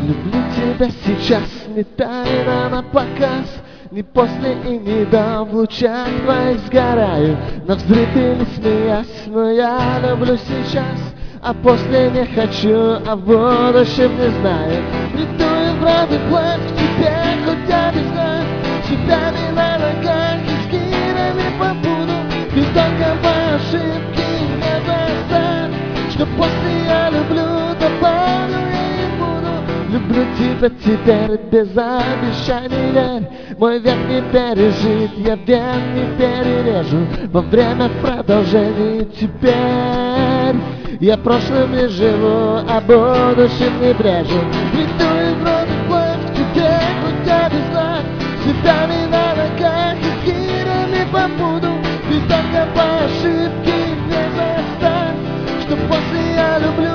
Люблю тебя сейчас, не тайно на показ, не после и не до, в лучах твоих сгораю, навзрыд или смеясь, но я люблю сейчас, а после не хочу, а в будущем не знаю. Ритую в рот и плоть к тебе, хоть я не знаю, цветами на ногах и с гирями по пуду. Ты только по ошибке не заставь, что после я люблю, добавлю я и буду. Люблю тебя теперь без обещаний, верь, мой век не пережит, я вен не перережу во время продолжения. Теперь я прошлым не живу, а будущим не брежу. Ритую в рот и плоть к тебе, хоть я без знак, цветами на ногах и с гирями по пуду. Ты только по ошибке не заставь, что после я люблю,